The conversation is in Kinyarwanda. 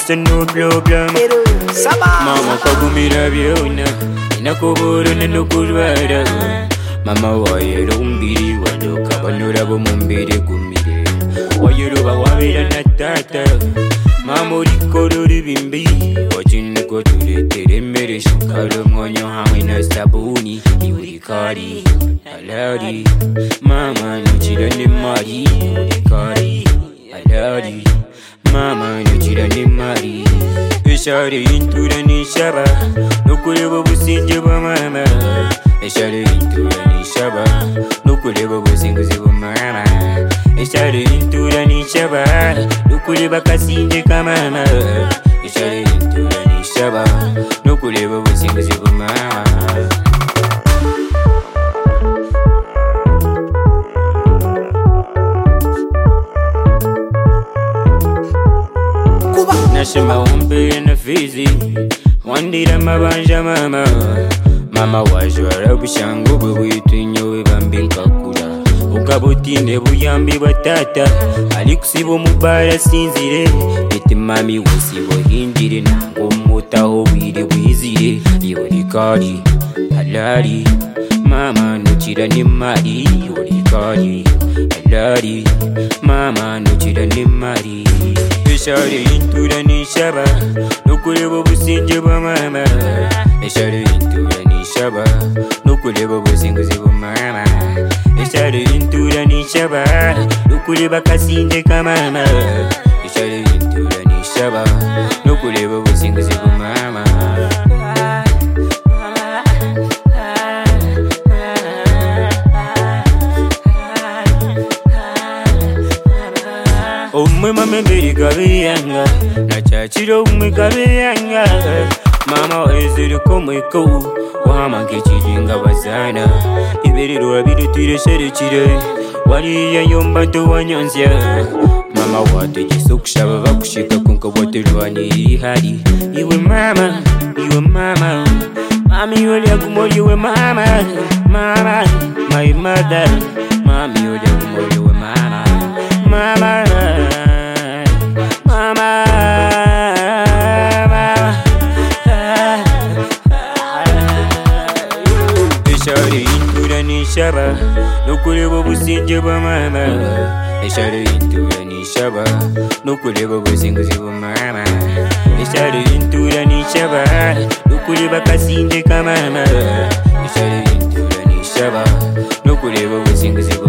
Mr. No Problem. Mama kagumira byona inakubura n'ukurwara. Mama wayero umbiri wadoka banura bo mumbere gumire. Wayero bawabira na tata. Mama urikorora ibimbi wakiniko turetere mere shukaro mwonyo hamwe na sabuni iburikari alari. Mama nukira ni mari iburikari alari. Mama nukira ni mari Eshare intura ni shaba nukureba businge bwa mama. Eshare intura ni shaba nukureba businguzi bwa mama. Eshare intura ni shaba nukureba kasinge ka mama. Eshare intura ni shaba nukureba businguzi bwa mama. Nashima umbe na fizi wandira mabanja mama. Mama wajwara bushango bwe bwitunyo bambi nkakura. Ukabutinde buyambi batata alikusibo mubara sinzire. Eti mami wosibo hindire nango mutaho bwire bwizire. Yorikari alari. Mama nukira ni mari yorikari alari. Mama nukira ni mari Eshare intura ni shaba nukureba businge bwa mama. Eshare intura ni shaba nukureba businguzi bwa mama. Eshare intura ni shaba nukureba kasinge ka mama. Eshare intura ni shaba nukureba businguzi bwa mama. Umwe mama mbere kabiyanga nachachiro umwe kabiyanga. Mama wezere ko mweko wahamange kijinga bazana. Ibiriro abirutire sherekire wariya yomba to wanyonzya. Mama wategese kushaba bakushika kunka waterwani ihari. Iwe mama mami yolya kumori we mama. Mama my mother mami yolya kumori we mama. Mama, mama, Eshare intura ni shaba nukureba businge bwa mama. Eshare intura ni shaba nukureba businguzi bwa mama. Eshare intura ni shaba nukureba kasinge ka mama. Eshare intura ni shaba nukureba businguzi